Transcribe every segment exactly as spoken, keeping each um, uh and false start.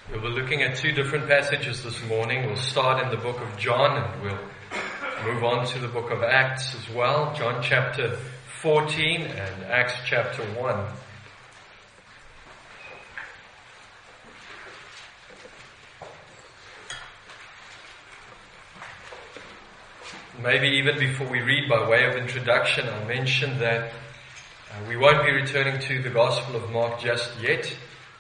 We'll be looking at two different passages this morning. We'll start in the book of John and we'll move on to the book of Acts as well. John chapter fourteen and Acts chapter one. Maybe even before we read, by way of introduction, I mentioned that uh, we won't be returning to the Gospel of Mark just yet.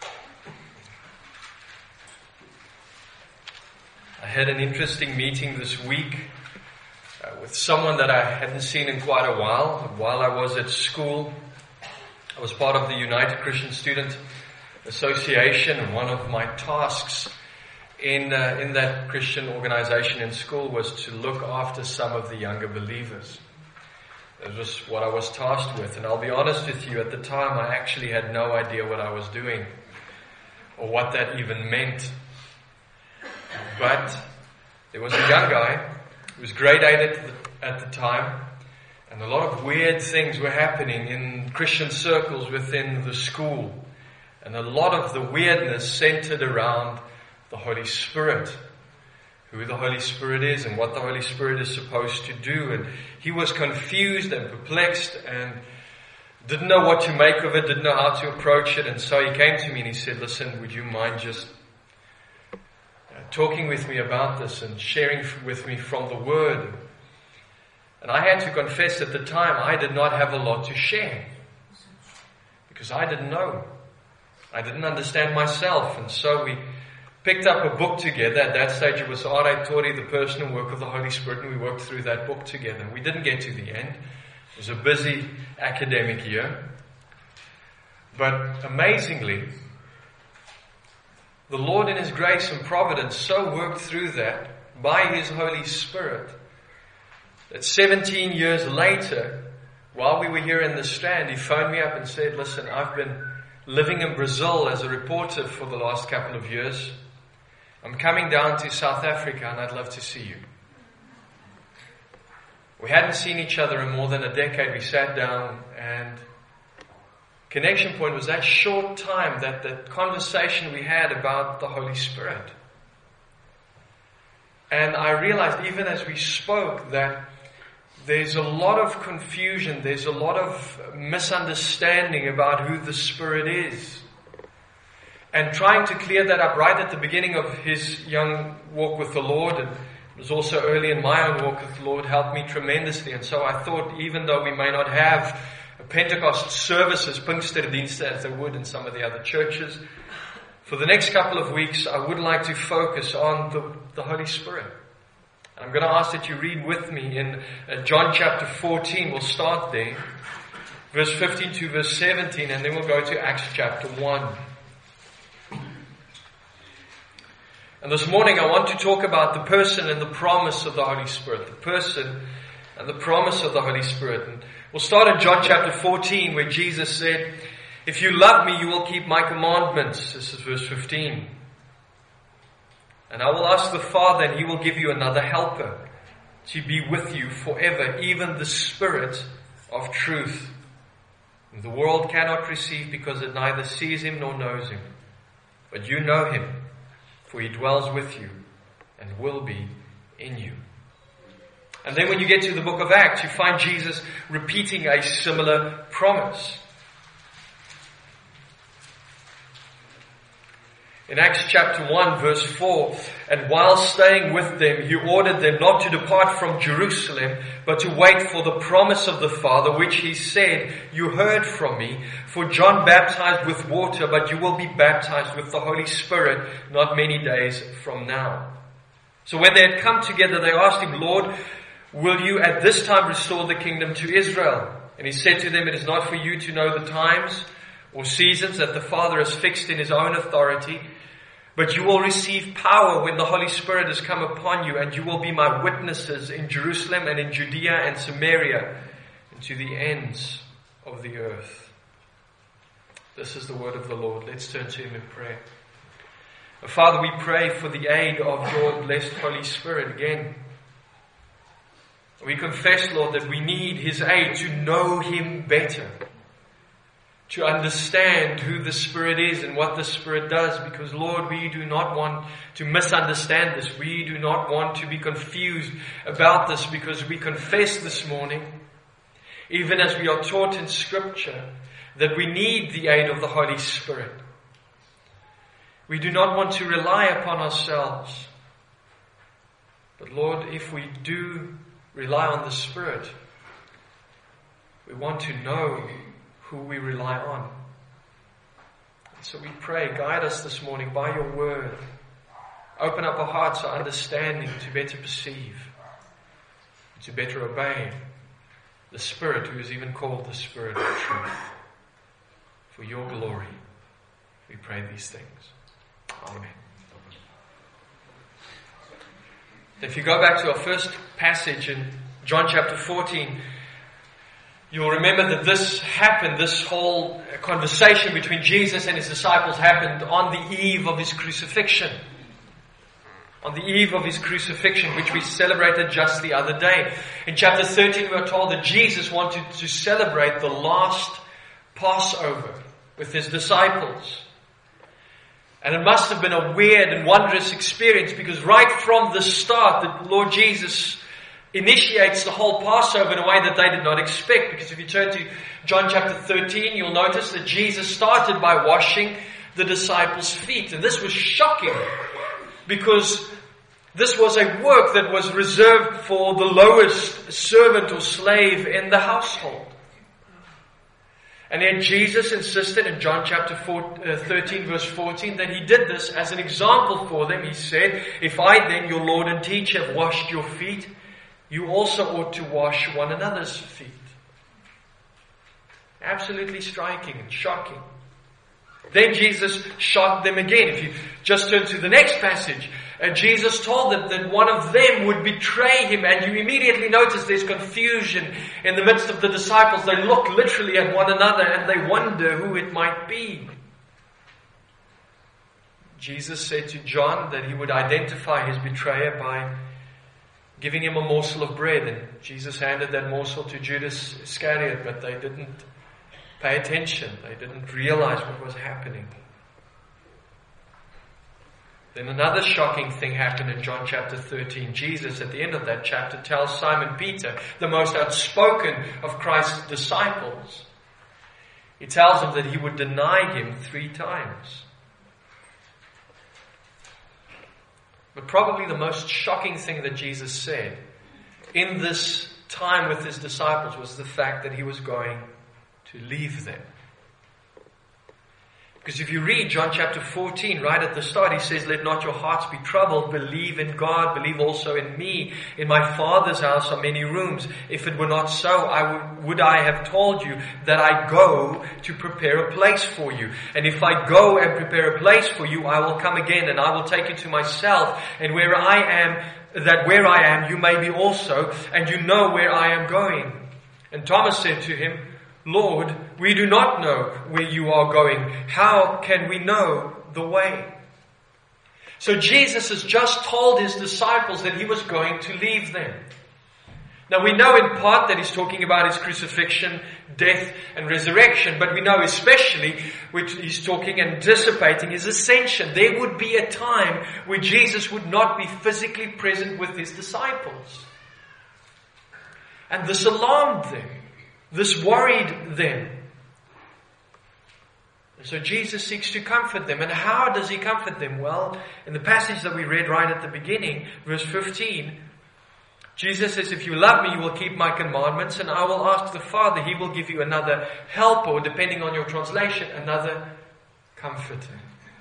I had an interesting meeting this week uh, with someone that I hadn't seen in quite a while. While I was at school, I was part of the United Christian Student Association, and one of my tasks in uh, in that Christian organization in school was to look after some of the younger believers. That was what I was tasked with, and I'll be honest with you, at the time I actually had no idea what I was doing or what that even meant. But there was a young guy who was grade eight at the, at the time, and a lot of weird things were happening in Christian circles within the school. And a lot of the weirdness centered around the Holy Spirit, who the Holy Spirit is and what the Holy Spirit is supposed to do. And he was confused and perplexed and didn't know what to make of it, didn't know how to approach it. And so he came to me and he said, "Listen, would you mind just talking with me about this and sharing with me from the Word?" And I had to confess at the time I did not have a lot to share because I didn't know. I didn't understand myself. And so we picked up a book together. At that stage it was R A Torrey, The Personal Work of the Holy Spirit, and we worked through that book together. We didn't get to the end. It was a busy academic year. But amazingly, the Lord in His grace and providence so worked through that by His Holy Spirit that seventeen years later, while we were here in the Strand, He phoned me up and said, "Listen, I've been living in Brazil as a reporter for the last couple of years. I'm coming down to South Africa and I'd love to see you." We hadn't seen each other in more than a decade. We sat down, and connection point was that short time, that, that conversation we had about the Holy Spirit. And I realized even as we spoke that there's a lot of confusion, there's a lot of misunderstanding about who the Spirit is. And trying to clear that up right at the beginning of his young walk with the Lord, and it was also early in my own walk with the Lord, helped me tremendously. And so I thought, even though we may not have Pentecost services, Pinksterdienste, as they would in some of the other churches, for the next couple of weeks I would like to focus on the, the Holy Spirit. And I'm going to ask that you read with me in uh, John chapter fourteen. We'll start there, verse fifteen to verse seventeen, and then we'll go to Acts chapter one. And this morning I want to talk about the person and the promise of the Holy Spirit. The person and the promise of the Holy Spirit. And we'll start in John chapter fourteen, where Jesus said, "If you love me, you will keep my commandments." This is verse fifteen. "And I will ask the Father, and He will give you another helper to be with you forever, even the Spirit of truth. And the world cannot receive because it neither sees Him nor knows Him. But you know Him, for He dwells with you and will be in you." And then when you get to the book of Acts, you find Jesus repeating a similar promise. In Acts chapter one, verse four, "And while staying with them, He ordered them not to depart from Jerusalem, but to wait for the promise of the Father, which He said, 'You heard from me, for John baptized with water, but you will be baptized with the Holy Spirit not many days from now.' So when they had come together, they asked Him, 'Lord, will you at this time restore the kingdom to Israel?' And He said to them, 'It is not for you to know the times or seasons that the Father has fixed in His own authority, but you will receive power when the Holy Spirit has come upon you, and you will be my witnesses in Jerusalem and in Judea and Samaria and to the ends of the earth.'" This is the word of the Lord. Let's turn to Him in prayer. Father, we pray for the aid of your blessed Holy Spirit again. We confess, Lord, that we need His aid to know Him better. to understand who the Spirit is and what the Spirit does, because Lord, we do not want to misunderstand this. We do not want to be confused about this, because we confess this morning, even as we are taught in Scripture, that we need the aid of the Holy Spirit. We do not want to rely upon ourselves. But Lord, if we do rely on the Spirit, we want to know who we rely on. And so we pray, guide us this morning by your word. Open up our hearts, our understanding, to better perceive, to better obey the Spirit, who is even called the Spirit of truth. For your glory, we pray these things. Amen. If you go back to our first passage in John chapter fourteen, you'll remember that this happened, this whole conversation between Jesus and his disciples happened on the eve of his crucifixion. On the eve of his crucifixion, which we celebrated just the other day. In chapter thirteen, we are told that Jesus wanted to celebrate the last Passover with his disciples. And it must have been a weird and wondrous experience, because right from the start, the Lord Jesus initiates the whole Passover in a way that they did not expect. Because if you turn to John chapter thirteen, you'll notice that Jesus started by washing the disciples' feet. And this was shocking, because this was a work that was reserved for the lowest servant or slave in the household. And yet Jesus insisted in John chapter thirteen verse fourteen that he did this as an example for them. He said, "If I then, your Lord and teacher, have washed your feet, you also ought to wash one another's feet." Absolutely striking and shocking. Then Jesus shocked them again. If you just turn to the next passage, uh, Jesus told them that one of them would betray him, and you immediately notice there's confusion in the midst of the disciples. They look literally at one another and they wonder who it might be. Jesus said to John that he would identify his betrayer by giving him a morsel of bread, and Jesus handed that morsel to Judas Iscariot, but they didn't pay attention. They didn't realize what was happening. Then another shocking thing happened in John chapter thirteen. Jesus, at the end of that chapter, tells Simon Peter, the most outspoken of Christ's disciples, he tells him that he would deny him three times. But probably the most shocking thing that Jesus said in this time with his disciples was the fact that he was going to leave them. Because if you read John chapter fourteen, right at the start, he says, "Let not your hearts be troubled. Believe in God. Believe also in me. In my Father's house are many rooms. If it were not so, I would, would I have told you that I go to prepare a place for you. And if I go and prepare a place for you, I will come again and I will take you to myself. And where I am, that where I am, you may be also. And you know where I am going." And Thomas said to him, "Lord, we do not know where you are going. How can we know the way?" So Jesus has just told his disciples that he was going to leave them. Now we know in part that he's talking about his crucifixion, death and resurrection, but we know especially which he's talking and anticipating his ascension. There would be a time where Jesus would not be physically present with his disciples. And this alarmed them. This worried them. And so Jesus seeks to comfort them. And how does he comfort them? Well, in the passage that we read right at the beginning, verse fifteen, Jesus says, "If you love me, you will keep my commandments, and I will ask the Father, he will give you another helper," or depending on your translation, another comforter.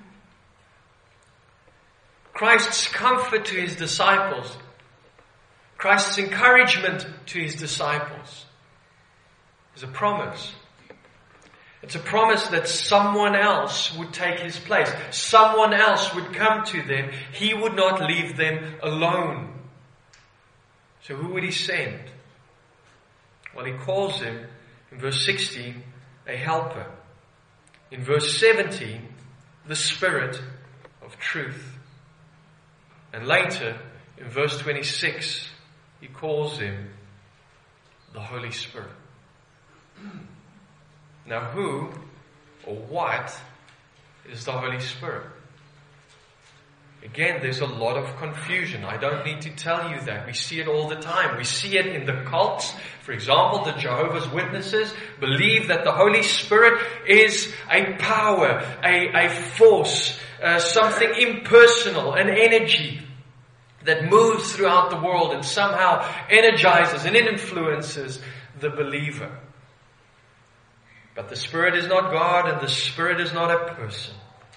Christ's comfort to his disciples, Christ's encouragement to his disciples, is a promise. It's a promise that someone else would take his place. Someone else would come to them. He would not leave them alone. So who would he send? Well, he calls him, in verse sixteen, a helper. In verse seventeen, the Spirit of truth. And later, in verse twenty-six, he calls him the Holy Spirit. Now who or what is the Holy Spirit? Again, there's a lot of confusion. I don't need to tell you that. We see it all the time. We see it in the cults. For example, the Jehovah's Witnesses believe that the Holy Spirit is a power, a, a force, uh, something impersonal, an energy that moves throughout the world and somehow energizes and influences the believer. But the Spirit is not God, and the Spirit is not a person.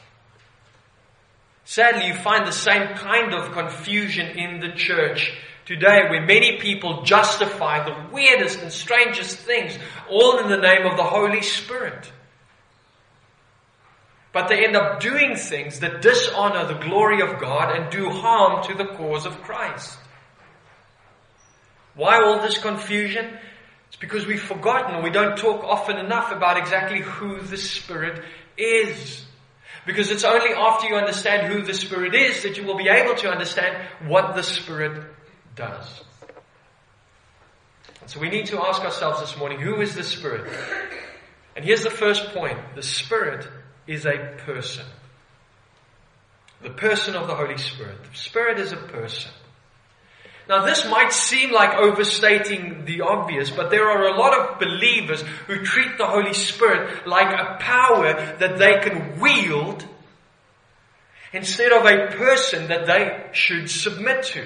Sadly, you find the same kind of confusion in the church today, where many people justify the weirdest and strangest things, all in the name of the Holy Spirit. But they end up doing things that dishonor the glory of God and do harm to the cause of Christ. Why all this confusion? It's because we've forgotten, or we don't talk often enough about exactly who the Spirit is. Because it's only after you understand who the Spirit is that you will be able to understand what the Spirit does. And so we need to ask ourselves this morning, who is the Spirit? And here's the first point. The Spirit is a person. The person of the Holy Spirit. The Spirit is a person. Now this might seem like overstating the obvious, but there are a lot of believers who treat the Holy Spirit like a power that they can wield instead of a person that they should submit to.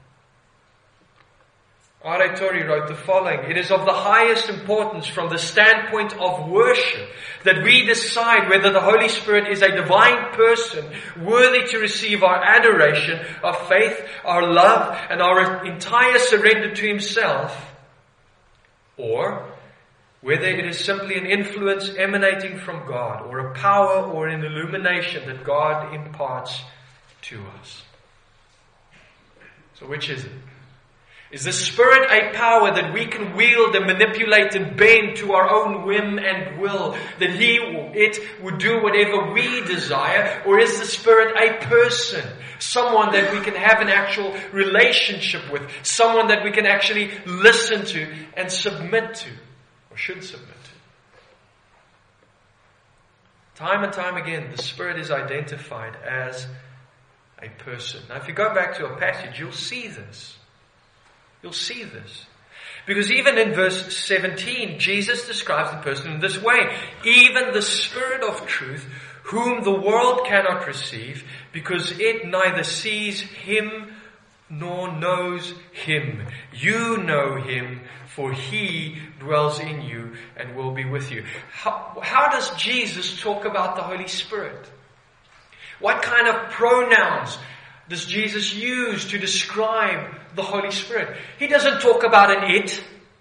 R A Torrey wrote the following: "It is of the highest importance from the standpoint of worship that we decide whether the Holy Spirit is a divine person worthy to receive our adoration, our faith, our love, and our entire surrender to Himself, or whether it is simply an influence emanating from God, or a power or an illumination that God imparts to us." So which is it? Is the Spirit a power that we can wield and manipulate and bend to our own whim and will, that He, it would do whatever we desire? Or is the Spirit a person, someone that we can have an actual relationship with, someone that we can actually listen to and submit to, or should submit to? Time and time again, the Spirit is identified as a person. Now if you go back to a passage, you'll see this. You'll see this. Because even in verse seventeen, Jesus describes the person in this way: "Even the Spirit of truth, whom the world cannot receive, because it neither sees Him nor knows Him. You know Him, for He dwells in you and will be with you." How, how does Jesus talk about the Holy Spirit? What kind of pronouns does Jesus use to describe the Holy Spirit? He doesn't talk about an it,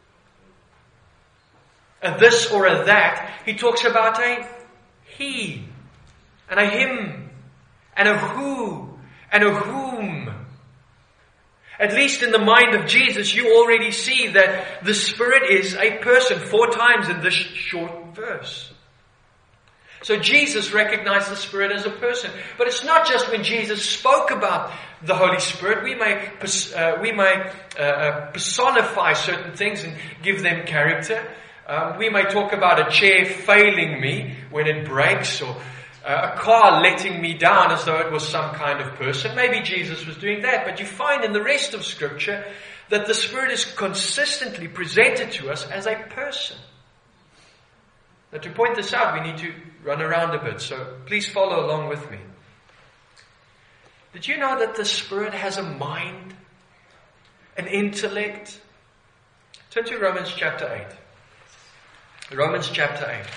a this or a that. He talks about a he, and a him, and a who, and a whom. At least in the mind of Jesus, you already see that the Spirit is a person four times in this short verse. So Jesus recognized the Spirit as a person. But it's not just when Jesus spoke about the Holy Spirit. We may, uh, we may uh, personify certain things and give them character. Um, we may talk about a chair failing me when it breaks, or uh, a car letting me down as though it was some kind of person. Maybe Jesus was doing that. But you find in the rest of Scripture that the Spirit is consistently presented to us as a person. Now, to point this out, we need to run around a bit, so please follow along with me. Did you know that the Spirit has a mind, an intellect? Turn to Romans chapter eight. Romans chapter eight.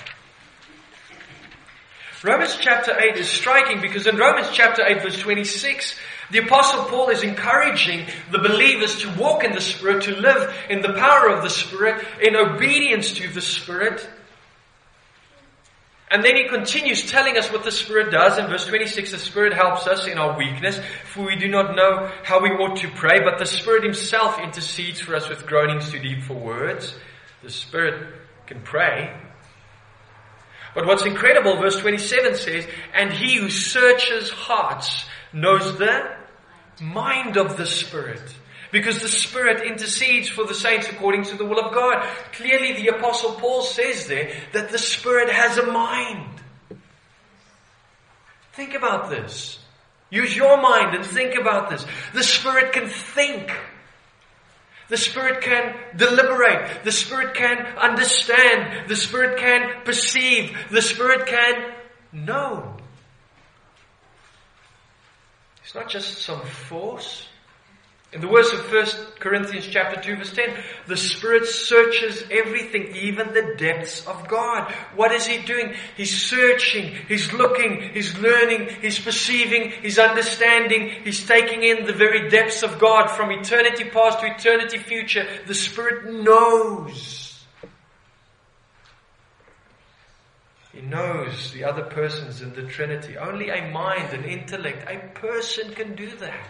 Romans chapter eight is striking because in Romans chapter eight verse twenty-six, the Apostle Paul is encouraging the believers to walk in the Spirit, to live in the power of the Spirit, in obedience to the Spirit. And then he continues telling us what the Spirit does. In verse twenty-six, the Spirit helps us in our weakness, for we do not know how we ought to pray, but the Spirit Himself intercedes for us with groanings too deep for words. The Spirit can pray. But what's incredible, verse twenty-seven says, "And He who searches hearts knows the mind of the Spirit, because the Spirit intercedes for the saints according to the will of God." Clearly the Apostle Paul says there that the Spirit has a mind. Think about this. Use your mind and think about this. The Spirit can think. The Spirit can deliberate. The Spirit can understand. The Spirit can perceive. The Spirit can know. It's not just some force. In the words of First Corinthians chapter two, verse ten, the Spirit searches everything, even the depths of God. What is He doing? He's searching, He's looking, He's learning, He's perceiving, He's understanding, He's taking in the very depths of God from eternity past to eternity future. The Spirit knows. He knows the other persons in the Trinity. Only a mind, an intellect, a person can do that.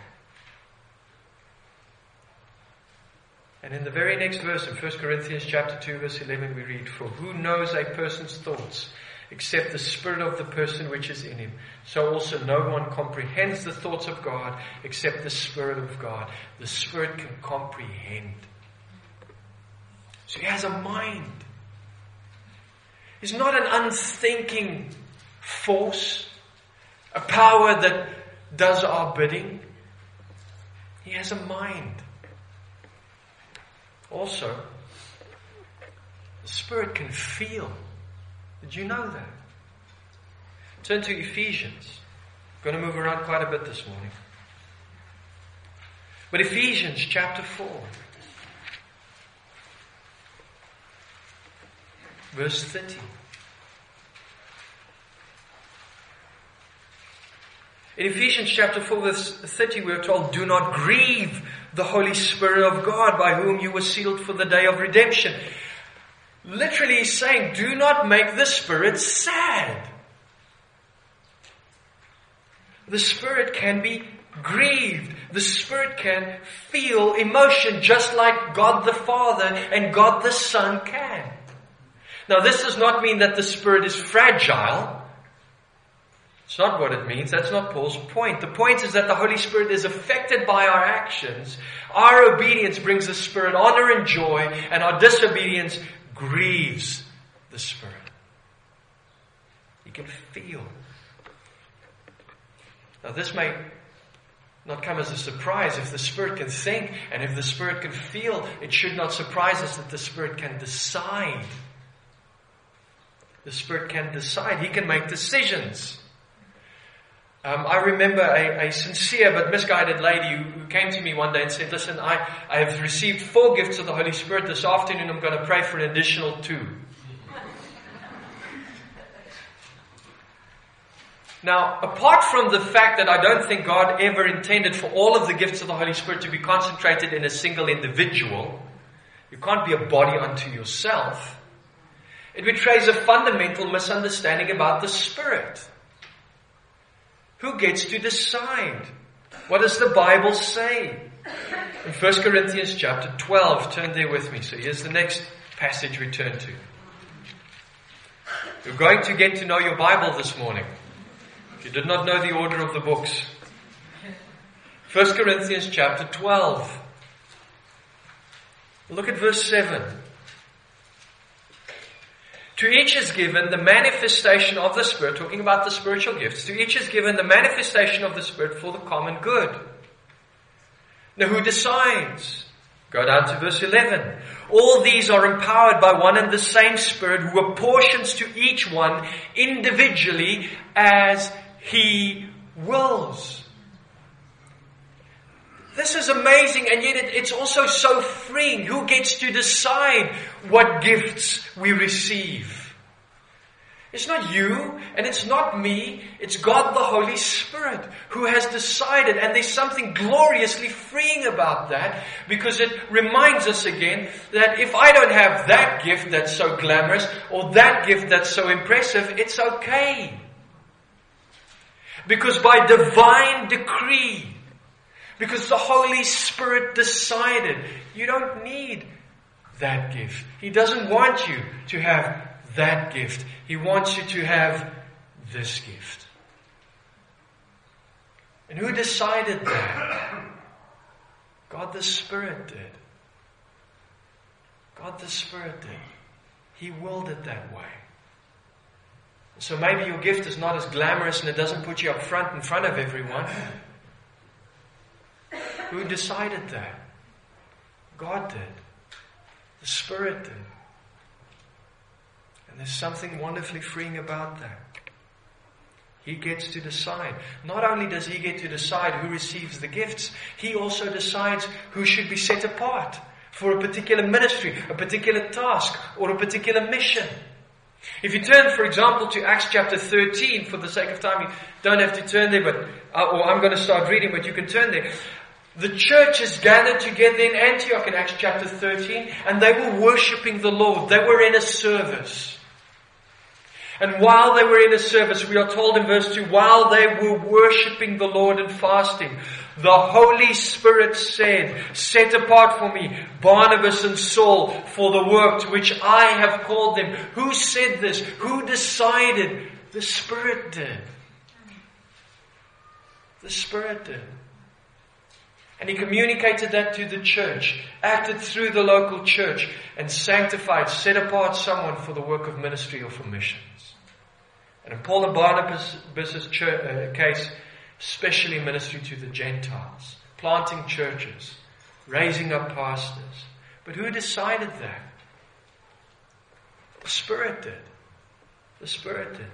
And in the very next verse, in First Corinthians chapter two, verse eleven, we read, "For who knows a person's thoughts, except the spirit of the person which is in him? So also no one comprehends the thoughts of God, except the Spirit of God." The Spirit can comprehend. So He has a mind. He's not an unthinking force, a power that does our bidding. He has a mind. Also, the Spirit can feel. Did you know that? Turn to Ephesians. I'm going to move around quite a bit this morning. But Ephesians chapter four, verse thirty. In Ephesians chapter four, verse thirty, we are told, "Do not grieve the Holy Spirit of God, by whom you were sealed for the day of redemption." Literally He's saying, do not make the Spirit sad. The Spirit can be grieved. The Spirit can feel emotion just like God the Father and God the Son can. Now this does not mean that the Spirit is fragile. It's not what it means. That's not Paul's point. The point is that the Holy Spirit is affected by our actions. Our obedience brings the Spirit honor and joy, and our disobedience grieves the Spirit. You can feel. Now this may not come as a surprise. If the Spirit can think and if the Spirit can feel, it should not surprise us that the Spirit can decide. The Spirit can decide. He can make decisions. Um, I remember a, a sincere but misguided lady who, who came to me one day and said, "Listen, I, I have received four gifts of the Holy Spirit. This afternoon I'm going to pray for an additional two." Now, apart from the fact that I don't think God ever intended for all of the gifts of the Holy Spirit to be concentrated in a single individual, you can't be a body unto yourself, it betrays a fundamental misunderstanding about the Spirit. Who gets to decide? What does the Bible say? In First Corinthians chapter twelve, turn there with me. So here's the next passage we turn to. You're going to get to know your Bible this morning. If you did not know the order of the books. First Corinthians chapter twelve. Look at verse seven. To each is given the manifestation of the Spirit, talking about the spiritual gifts. To each is given the manifestation of the Spirit for the common good. Now who decides? Go down to verse eleven. All these are empowered by one and the same Spirit, who apportions to each one individually as He wills. This is amazing, and yet it, it's also so freeing. Who gets to decide what gifts we receive? It's not you, and it's not me. It's God the Holy Spirit who has decided, and there's something gloriously freeing about that, because it reminds us again that if I don't have that gift that's so glamorous, or that gift that's so impressive, it's okay. Because by divine decree, because the Holy Spirit decided, you don't need that gift. He doesn't want you to have that gift. He wants you to have this gift. And who decided that? God the Spirit did. God the Spirit did. He willed it that way. So maybe your gift is not as glamorous and it doesn't put you up front in front of everyone. Who decided that? God did. The Spirit did. And there's something wonderfully freeing about that. He gets to decide. Not only does He get to decide who receives the gifts, He also decides who should be set apart for a particular ministry, a particular task, or a particular mission. If you turn, for example, to Acts chapter thirteen, for the sake of time, you don't have to turn there, but uh, or I'm going to start reading, but you can turn there. The church is gathered together in Antioch in Acts chapter thirteen, and they were worshipping the Lord. They were in a service. And while they were in a service, we are told in verse two, while they were worshipping the Lord and fasting, the Holy Spirit said, set apart for me Barnabas and Saul for the work to which I have called them. Who said this? Who decided? The Spirit did. The Spirit did. And He communicated that to the church, acted through the local church, and sanctified, set apart someone for the work of ministry or for missions. And in Paul and Barnabas' church, uh, case, especially ministry to the Gentiles, planting churches, raising up pastors. But who decided that? The Spirit did. The Spirit did.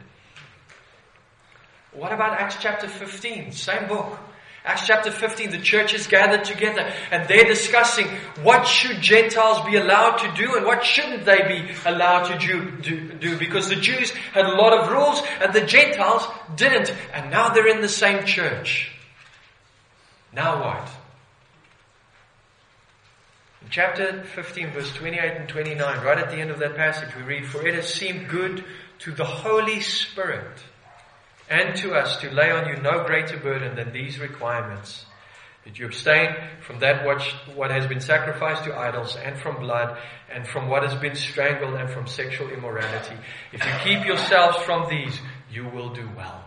What about Acts chapter fifteen? Same book. Acts chapter fifteen, the church is gathered together and they're discussing what should Gentiles be allowed to do and what shouldn't they be allowed to do, do, do. Because the Jews had a lot of rules and the Gentiles didn't. And now they're in the same church. Now what? In chapter fifteen, verse twenty-eight and twenty-nine, right at the end of that passage, we read, for it has seemed good to the Holy Spirit and to us to lay on you no greater burden than these requirements, that you abstain from that which, what has been sacrificed to idols, and from blood, and from what has been strangled, and from sexual immorality. If you keep yourselves from these, you will do well.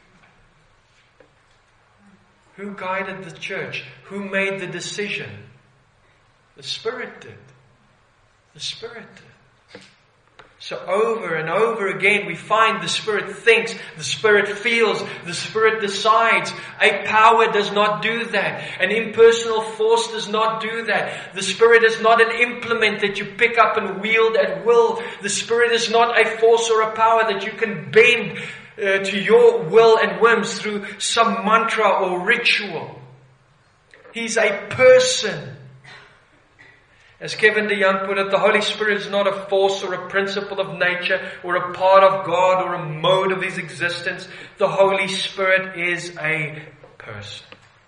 Who guided the church? Who made the decision? The Spirit did. The Spirit did. So over and over again we find the Spirit thinks, the Spirit feels, the Spirit decides. A power does not do that. An impersonal force does not do that. The Spirit is not an implement that you pick up and wield at will. The Spirit is not a force or a power that you can bend uh, to your will and whims through some mantra or ritual. He's a person. As Kevin DeYoung put it, the Holy Spirit is not a force or a principle of nature or a part of God or a mode of His existence. The Holy Spirit is a person.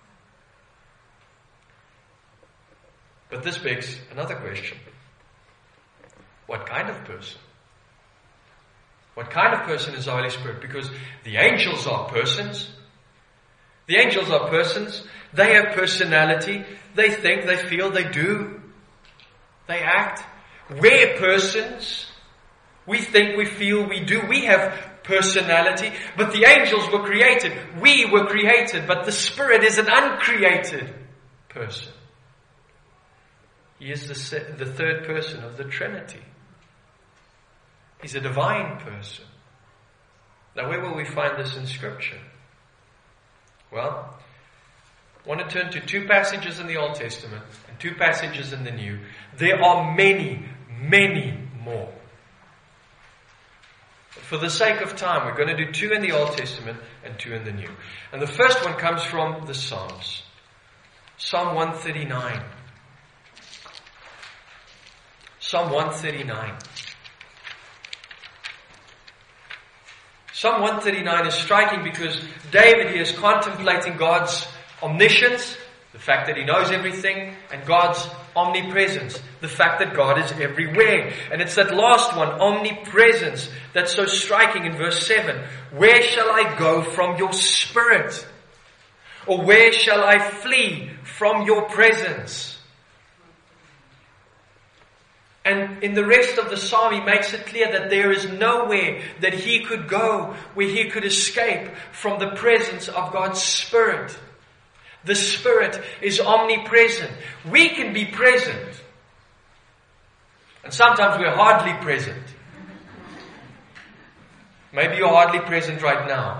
But this begs another question. What kind of person? What kind of person is the Holy Spirit? Because the angels are persons. The angels are persons. They have personality. They think, they feel, they do. They act. We're persons. We think, we feel, we do. We have personality. But the angels were created. We were created. But the Spirit is an uncreated person. He is the, the third person of the Trinity. He's a divine person. Now, where will we find this in Scripture? Well, I want to turn to two passages in the Old Testament and two passages in the New. There are many, many more. But for the sake of time, we're going to do two in the Old Testament and two in the New. And the first one comes from the Psalms. Psalm one thirty-nine. Psalm one thirty-nine. Psalm one thirty-nine is striking because David here is contemplating God's omniscience, the fact that He knows everything, and God's omnipresence, the fact that God is everywhere. And it's that last one, omnipresence, that's so striking in verse seven. Where shall I go from your Spirit? Or where shall I flee from your presence? And in the rest of the psalm, he makes it clear that there is nowhere that he could go where he could escape from the presence of God's Spirit. The Spirit is omnipresent. We can be present. And sometimes we're hardly present. Maybe you're hardly present right now.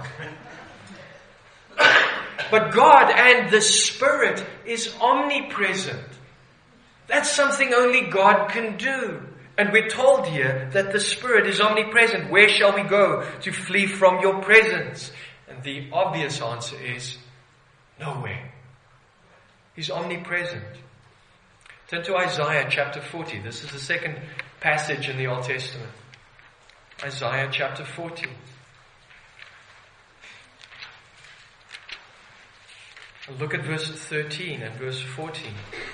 But God and the Spirit is omnipresent. That's something only God can do. And we're told here that the Spirit is omnipresent. Where shall we go to flee from your presence? And the obvious answer is nowhere. He's omnipresent. Turn to Isaiah chapter forty. This is the second passage in the Old Testament. Isaiah chapter forty. And look at verse thirteen and verse fourteen.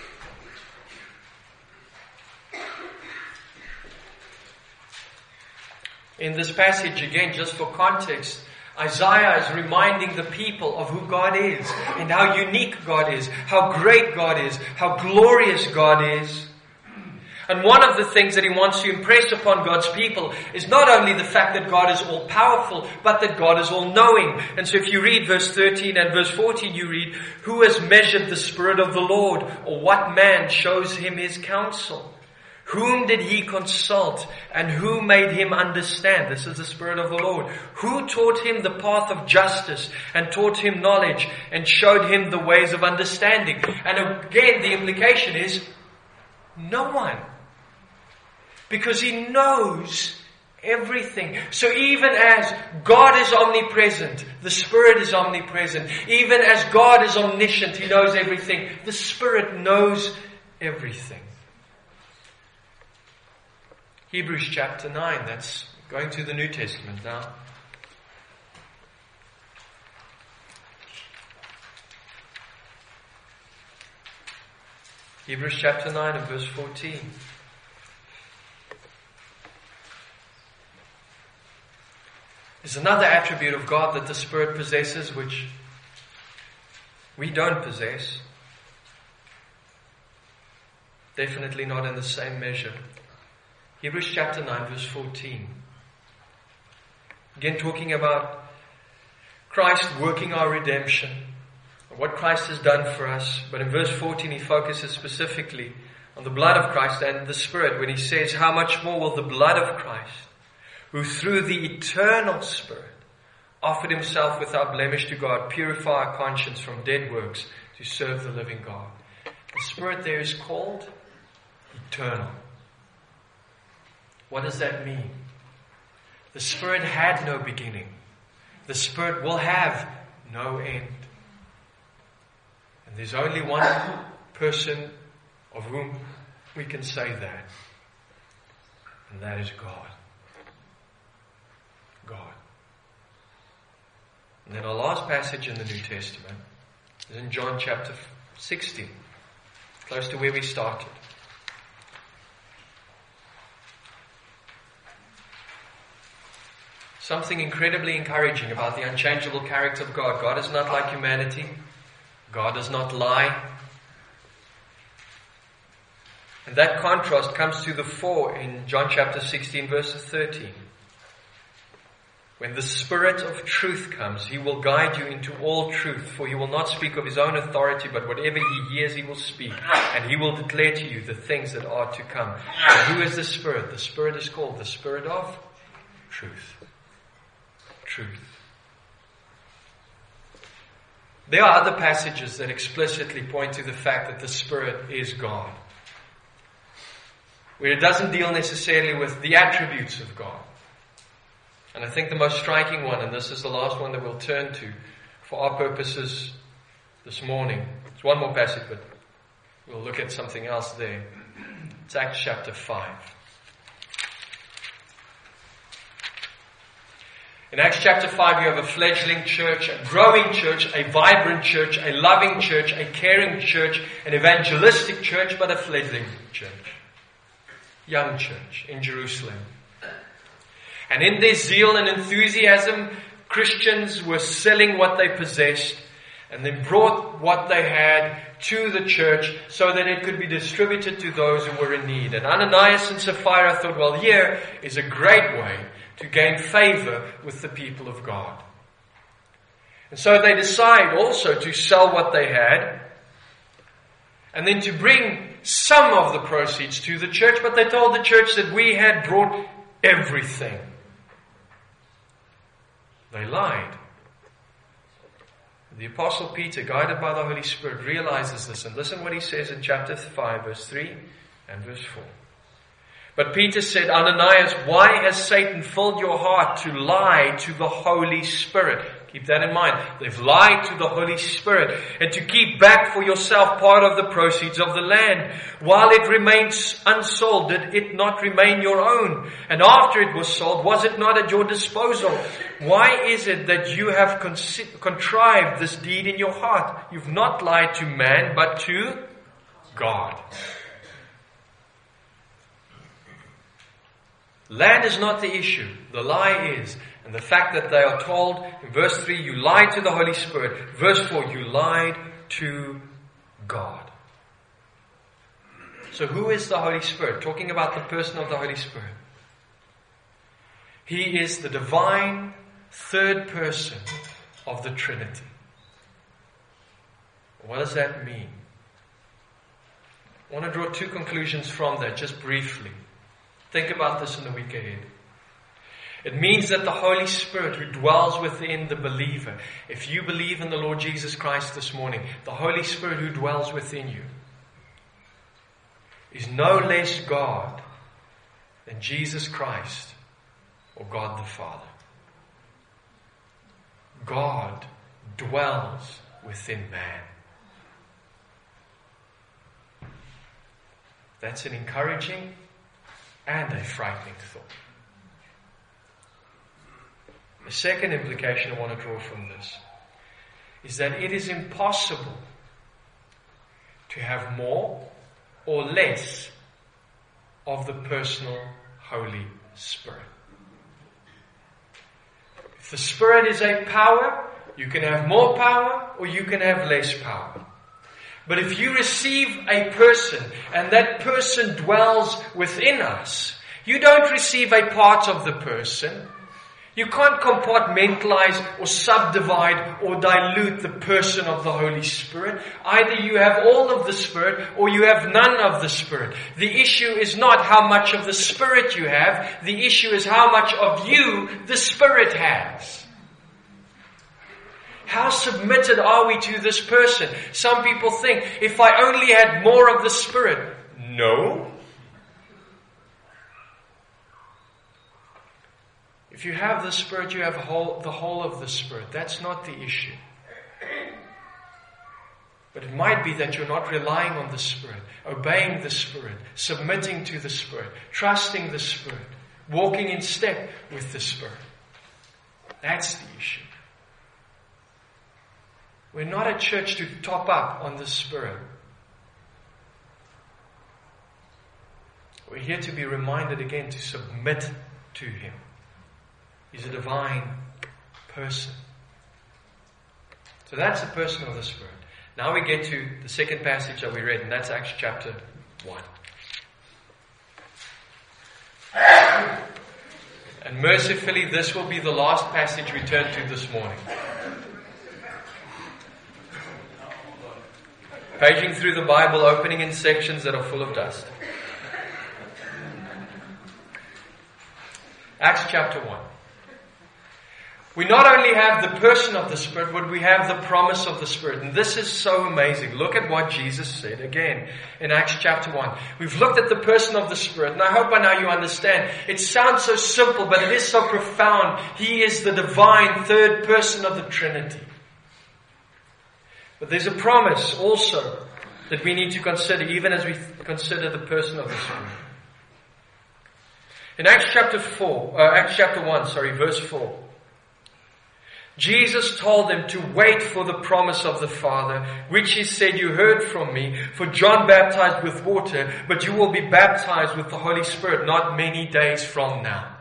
In this passage, again, just for context, Isaiah is reminding the people of who God is and how unique God is, how great God is, how glorious God is. And one of the things that he wants to impress upon God's people is not only the fact that God is all-powerful, but that God is all-knowing. And so if you read verse thirteen and verse fourteen, you read, "Who has measured the Spirit of the Lord? Or what man shows him his counsel? Whom did he consult, and who made him understand?" This is the Spirit of the Lord. "Who taught him the path of justice, and taught him knowledge, and showed him the ways of understanding?" And again, the implication is, no one. Because he knows everything. So even as God is omnipresent, the Spirit is omnipresent. Even as God is omniscient, he knows everything. The Spirit knows everything. Hebrews chapter nine, that's going to the New Testament now. Hebrews chapter nine and verse fourteen. There's another attribute of God that the Spirit possesses which we don't possess. Definitely not in the same measure. Hebrews chapter nine verse fourteen. Again talking about Christ working our redemption, what Christ has done for us. But in verse fourteen he focuses specifically on the blood of Christ and the Spirit when he says, "How much more will the blood of Christ, who through the eternal Spirit offered himself without blemish to God, purify our conscience from dead works to serve the living God." The Spirit there is called eternal. What does that mean? The Spirit had no beginning. The Spirit will have no end. And there's only one person of whom we can say that. And that is God. God. And then our last passage in the New Testament is in John chapter sixteen, close to where we started. Something incredibly encouraging about the unchangeable character of God. God is not like humanity. God does not lie. And that contrast comes to the fore in John chapter sixteen verse thirteen. When the Spirit of truth comes, he will guide you into all truth, for he will not speak of his own authority, but whatever he hears he will speak, and he will declare to you the things that are to come. And who is the Spirit? The Spirit is called the Spirit of truth. Truth. There are other passages that explicitly point to the fact that the Spirit is God, where it doesn't deal necessarily with the attributes of God. And I think the most striking one, and this is the last one that we'll turn to for our purposes this morning. It's one more passage, but we'll look at something else there. It's Acts chapter five. In Acts chapter five, you have a fledgling church, a growing church, a vibrant church, a loving church, a caring church, an evangelistic church, but a fledgling church. Young church in Jerusalem. And in their zeal and enthusiasm, Christians were selling what they possessed and then brought what they had to the church so that it could be distributed to those who were in need. And Ananias and Sapphira thought, well, here is a great way to gain favor with the people of God. And so they decide also to sell what they had and then to bring some of the proceeds to the church. But they told the church that we had brought everything. They lied. The Apostle Peter, guided by the Holy Spirit, realizes this. And listen what he says in chapter five, verse three and verse four. But Peter said, Ananias, why has Satan filled your heart to lie to the Holy Spirit? Keep that in mind. They've lied to the Holy Spirit, and to keep back for yourself part of the proceeds of the land. While it remains unsold, did it not remain your own? And after it was sold, was it not at your disposal? Why is it that you have con- contrived this deed in your heart? You've not lied to man, but to God. Land is not the issue. The lie is. And the fact that they are told in verse three, you lied to the Holy Spirit. Verse four, you lied to God. So who is the Holy Spirit? Talking about the person of the Holy Spirit. He is the divine third person of the Trinity. What does that mean? I want to draw two conclusions from that, just briefly. Think about this in the week ahead. It means that the Holy Spirit who dwells within the believer, if you believe in the Lord Jesus Christ this morning, the Holy Spirit who dwells within you is no less God than Jesus Christ or God the Father. God dwells within man. That's an encouraging and a frightening thought. The second implication I want to draw from this is that it is impossible to have more or less of the personal Holy Spirit. If the Spirit is a power, you can have more power or you can have less power. But if you receive a person and that person dwells within us, you don't receive a part of the person. You can't compartmentalize or subdivide or dilute the person of the Holy Spirit. Either you have all of the Spirit or you have none of the Spirit. The issue is not how much of the Spirit you have. The issue is how much of you the Spirit has. How submitted are we to this person? Some people think, if I only had more of the Spirit. No. If you have the Spirit, you have whole, the whole of the Spirit. That's not the issue. But it might be that you're not relying on the Spirit, obeying the Spirit, submitting to the Spirit, trusting the Spirit, walking in step with the Spirit. That's the issue. We're not a church to top up on the Spirit. We're here to be reminded again to submit to Him. He's a divine person. So that's the person of the Spirit. Now we get to the second passage that we read, and that's Acts chapter one. And mercifully, this will be the last passage we turn to this morning. Paging through the Bible, opening in sections that are full of dust. Acts chapter one. We not only have the person of the Spirit, but we have the promise of the Spirit. And this is so amazing. Look at what Jesus said again in Acts chapter one. We've looked at the person of the Spirit, and I hope by now you understand. It sounds so simple, but it is so profound. He is the divine third person of the Trinity. But there's a promise also that we need to consider, even as we consider the person of the Spirit. In Acts chapter four, uh, Acts chapter one, sorry, verse four. Jesus told them to wait for the promise of the Father, which He said, you heard from me, for John baptized with water, but you will be baptized with the Holy Spirit not many days from now.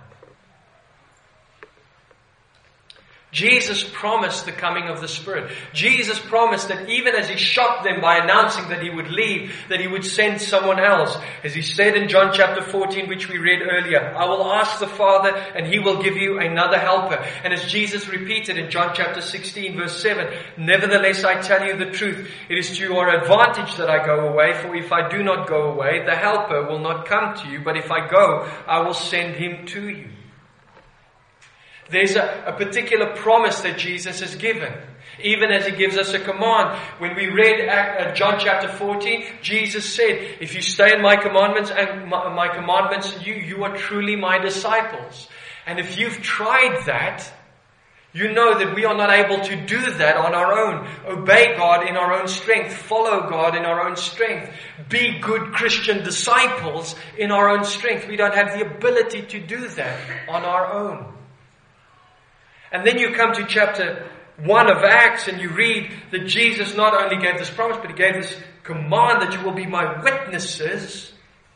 Jesus promised the coming of the Spirit. Jesus promised that even as He shocked them by announcing that He would leave, that He would send someone else. As He said in John chapter fourteen, which we read earlier, I will ask the Father and He will give you another helper. And as Jesus repeated in John chapter sixteen verse seven, nevertheless I tell you the truth, it is to your advantage that I go away, for if I do not go away, the helper will not come to you, but if I go, I will send Him to you. There's a, a particular promise that Jesus has given. Even as He gives us a command. When we read uh, John chapter fourteen, Jesus said, if you stay in my commandments and my, my commandments, you, you are truly my disciples. And if you've tried that, you know that we are not able to do that on our own. Obey God in our own strength. Follow God in our own strength. Be good Christian disciples in our own strength. We don't have the ability to do that on our own. And then you come to chapter one of Acts and you read that Jesus not only gave this promise, but He gave this command that you will be my witnesses.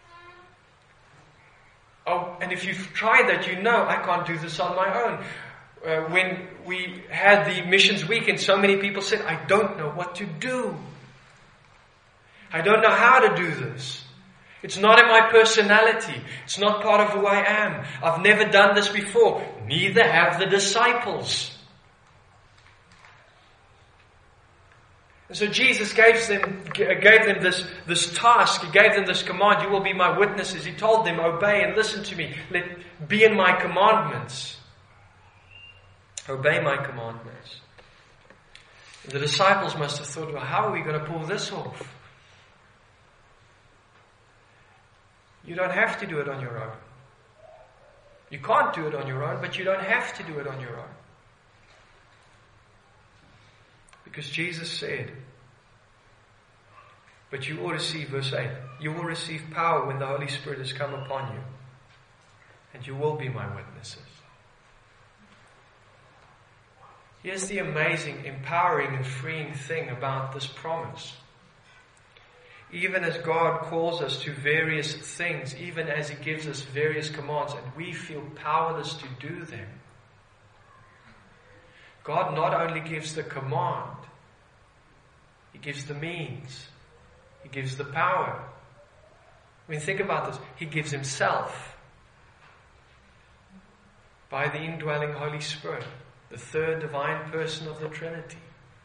Oh, and if you've tried that, you know I can't do this on my own. Uh, when we had the missions weekend, so many people said, I don't know what to do. I don't know how to do this. It's not in my personality. It's not part of who I am. I've never done this before. Neither have the disciples. And so Jesus gave them, gave them this, this task. He gave them this command. You will be my witnesses. He told them, obey and listen to me. Let be in my commandments. Obey my commandments. And the disciples must have thought, well, how are we going to pull this off? You don't have to do it on your own. You can't do it on your own, but you don't have to do it on your own. Because Jesus said, but you will receive, verse eight, you will receive power when the Holy Spirit has come upon you, and you will be my witnesses. Here's the amazing, empowering and freeing thing about this promise. Even as God calls us to various things, even as He gives us various commands, and we feel powerless to do them, God not only gives the command, He gives the means. He gives the power. I mean, think about this. He gives Himself by the indwelling Holy Spirit, the third divine person of the Trinity.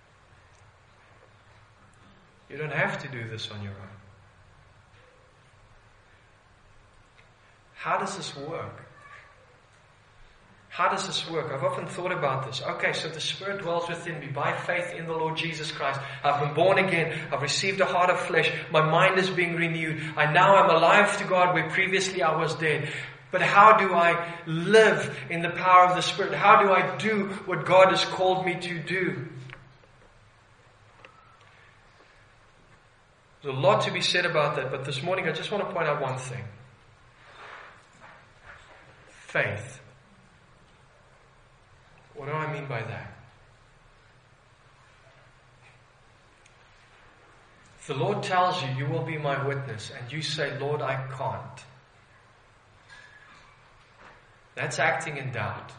You don't have to do this on your own. How does this work? How does this work? I've often thought about this. Okay, so the Spirit dwells within me by faith in the Lord Jesus Christ. I've been born again. I've received a heart of flesh. My mind is being renewed. I now am alive to God where previously I was dead. But how do I live in the power of the Spirit? How do I do what God has called me to do? There's a lot to be said about that, but this morning I just want to point out one thing. Faith. What do I mean by that? If the Lord tells you, you will be my witness, and you say, Lord, I can't. That's acting in doubt.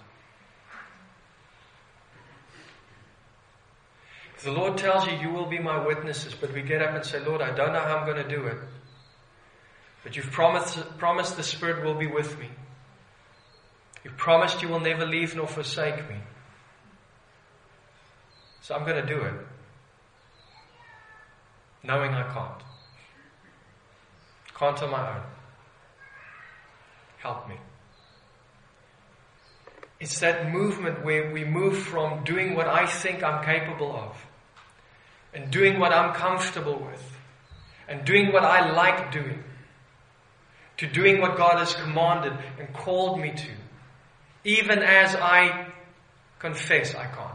If the Lord tells you, you will be my witnesses, but we get up and say, Lord, I don't know how I'm going to do it, but you've promised, promised the Spirit will be with me. You've promised you will never leave nor forsake me. So I'm going to do it, knowing I can't. Can't on my own. Help me. It's that movement where we move from doing what I think I'm capable of, and doing what I'm comfortable with, and doing what I like doing, to doing what God has commanded and called me to, even as I confess I can't.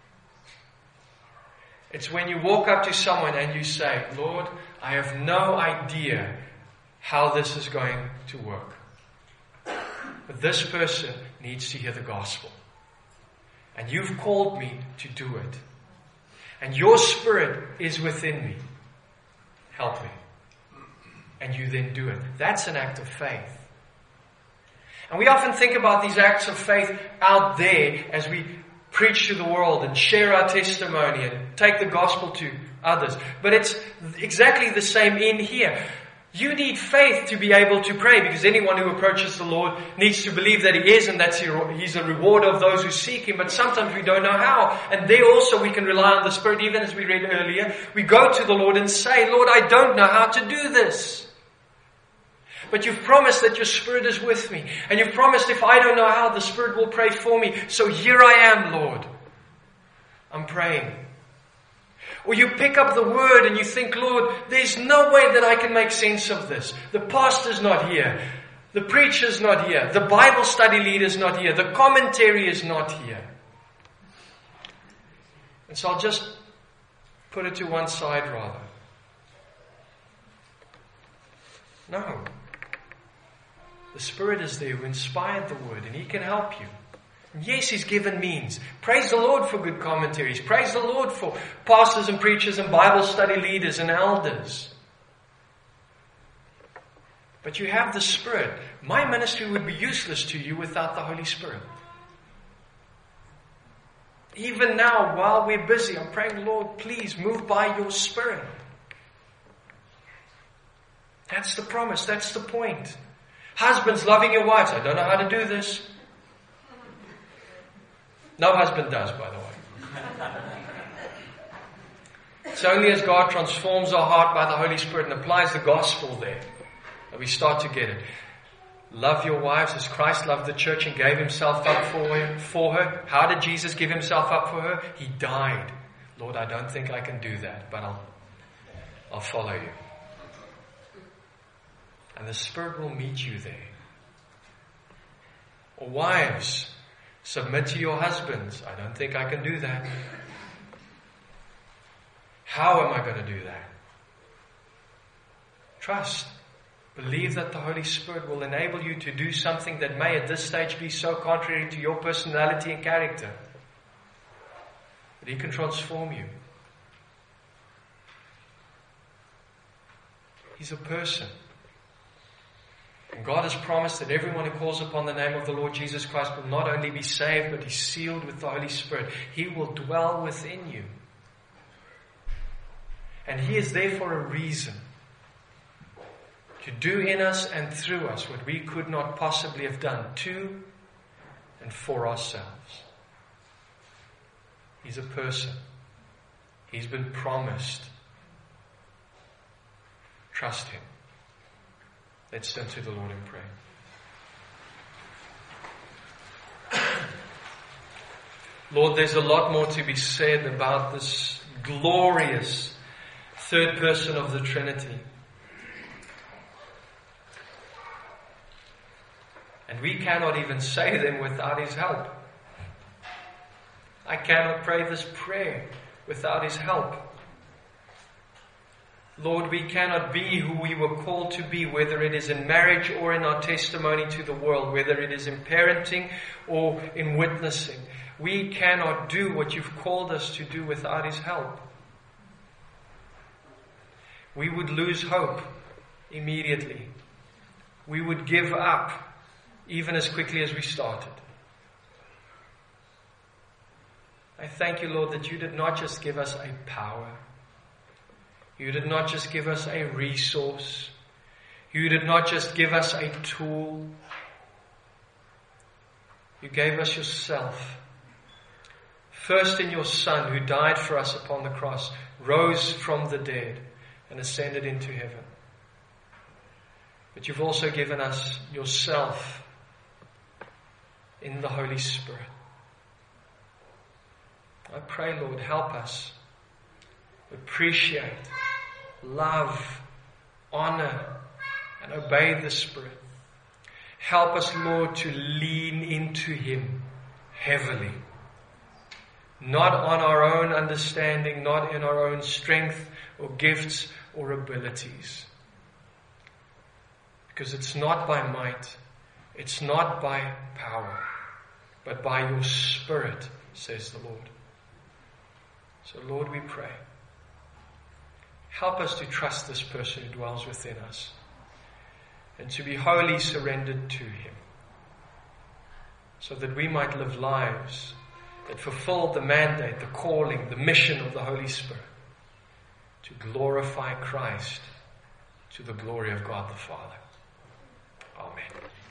It's when you walk up to someone and you say, Lord, I have no idea how this is going to work. But this person needs to hear the gospel. And you've called me to do it. And your Spirit is within me. Help me. And you then do it. That's an act of faith. And we often think about these acts of faith out there as we preach to the world and share our testimony and take the gospel to others. But it's exactly the same in here. You need faith to be able to pray, because anyone who approaches the Lord needs to believe that He is, and that He's a rewarder of those who seek Him. But sometimes we don't know how. And there also we can rely on the Spirit, even as we read earlier. We go to the Lord and say, Lord, I don't know how to do this. But you've promised that your Spirit is with me. And you've promised if I don't know how, the Spirit will pray for me. So here I am, Lord. I'm praying. Or you pick up the Word and you think, Lord, there's no way that I can make sense of this. The pastor's not here. The preacher's not here. The Bible study leader's not here. The commentary is not here. And so I'll just put it to one side rather. No. The Spirit is there who inspired the Word, and He can help you. And yes, He's given means. Praise the Lord for good commentaries. Praise the Lord for pastors and preachers and Bible study leaders and elders. But you have the Spirit. My ministry would be useless to you without the Holy Spirit. Even now, while we're busy, I'm praying, Lord, please move by your Spirit. That's the promise. That's the point. Husbands loving your wives. I don't know how to do this. No husband does, by the way. It's only as God transforms our heart by the Holy Spirit and applies the gospel there that we start to get it. Love your wives as Christ loved the church and gave Himself up for her, for her. How did Jesus give Himself up for her? He died. Lord, I don't think I can do that, but I'll, I'll follow you. And the Spirit will meet you there. Or wives, submit to your husbands. I don't think I can do that. How am I going to do that? Trust. Believe that the Holy Spirit will enable you to do something that may at this stage be so contrary to your personality and character. But He can transform you. He's a person. And God has promised that everyone who calls upon the name of the Lord Jesus Christ will not only be saved, but is sealed with the Holy Spirit. He will dwell within you. And He is there for a reason. To do in us and through us what we could not possibly have done to and for ourselves. He's a person. He's been promised. Trust Him. Let's turn to the Lord in prayer. Lord, there's a lot more to be said about this glorious third person of the Trinity. And we cannot even say them without His help. I cannot pray this prayer without His help. Lord, we cannot be who we were called to be, whether it is in marriage or in our testimony to the world, whether it is in parenting or in witnessing. We cannot do what You've called us to do without His help. We would lose hope immediately. We would give up even as quickly as we started. I thank You, Lord, that You did not just give us a power. You did not just give us a resource. You did not just give us a tool. You gave us Yourself. First in Your Son, who died for us upon the cross, rose from the dead and ascended into heaven. But You've also given us Yourself in the Holy Spirit. I pray, Lord, help us appreciate, love, honor, and obey the Spirit. Help us, Lord, to lean into Him heavily. Not on our own understanding, not in our own strength or gifts or abilities. Because it's not by might, it's not by power, but by Your Spirit, says the Lord. So, Lord, we pray. Help us to trust this person who dwells within us and to be wholly surrendered to Him so that we might live lives that fulfill the mandate, the calling, the mission of the Holy Spirit to glorify Christ to the glory of God the Father. Amen.